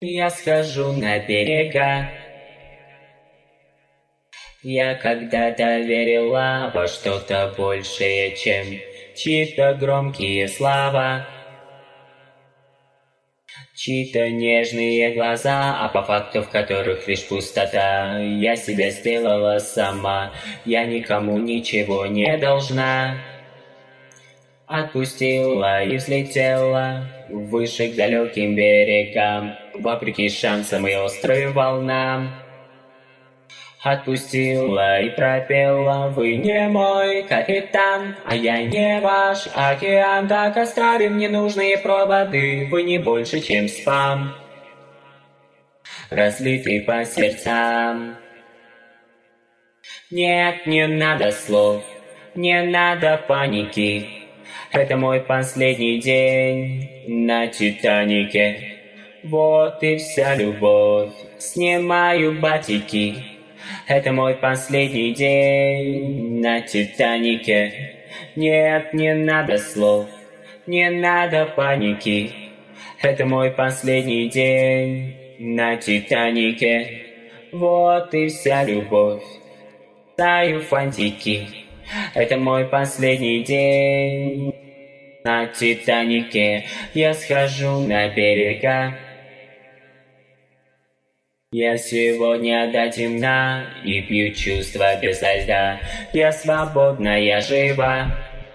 Я схожу на берега. Я когда-то верила во что-то большее, чем чьи-то громкие слова, чьи-то нежные глаза, а по факту в которых лишь пустота. Я себя сделала сама, я никому ничего не должна. Отпустила и взлетела выше к далеким берегам, вопреки шансам и острым волнам. Отпустила и пропела: вы не мой капитан, а я не ваш океан. Так оставим ненужные проводы, вы не больше, чем спам, разлитый по сердцам. Нет, не надо слов, не надо паники. Это мой последний день на Титанике. Вот и вся любовь, снимаю батики. Это мой последний день на Титанике. Нет, не надо слов, не надо паники. Это мой последний день на Титанике. Вот и вся любовь, таю фантики. Это мой последний день на Титанике. Я схожу на берега. Я сегодня до темна и пью чувства без льда. Я свободна, я жива.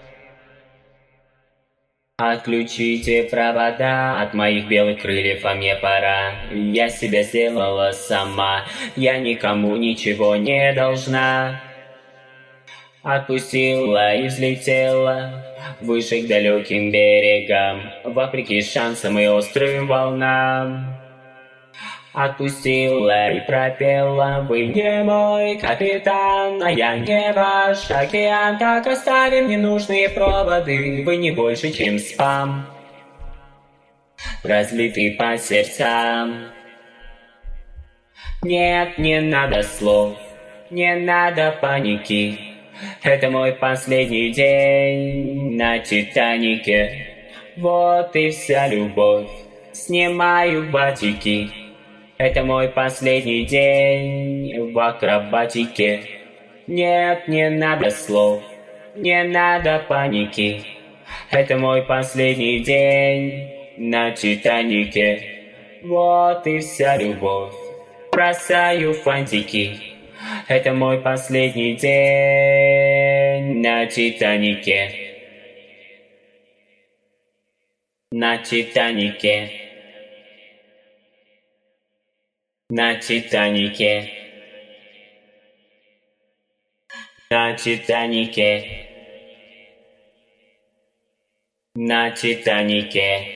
Отключите провода от моих белых крыльев, а мне пора. Я себя сделала сама, я никому ничего не должна. Отпустила и взлетела выше к далеким берегам, вопреки шансам и острым волнам. Отпустила и пропела: вы не мой капитан, а я не ваш океан. Так оставим ненужные проводы, вы не больше, чем спам, разлитый по сердцам. Нет, не надо слов, не надо паники. Это мой последний день на Титанике. Вот и вся любовь, снимаю батики. Это мой последний день в акробатике. Нет, не надо слов, не надо паники. Это мой последний день на Титанике. Вот и вся любовь, бросаю фантики. Это мой последний день на Титанике. На Титанике. На Титанике. На Титанике. На Титанике.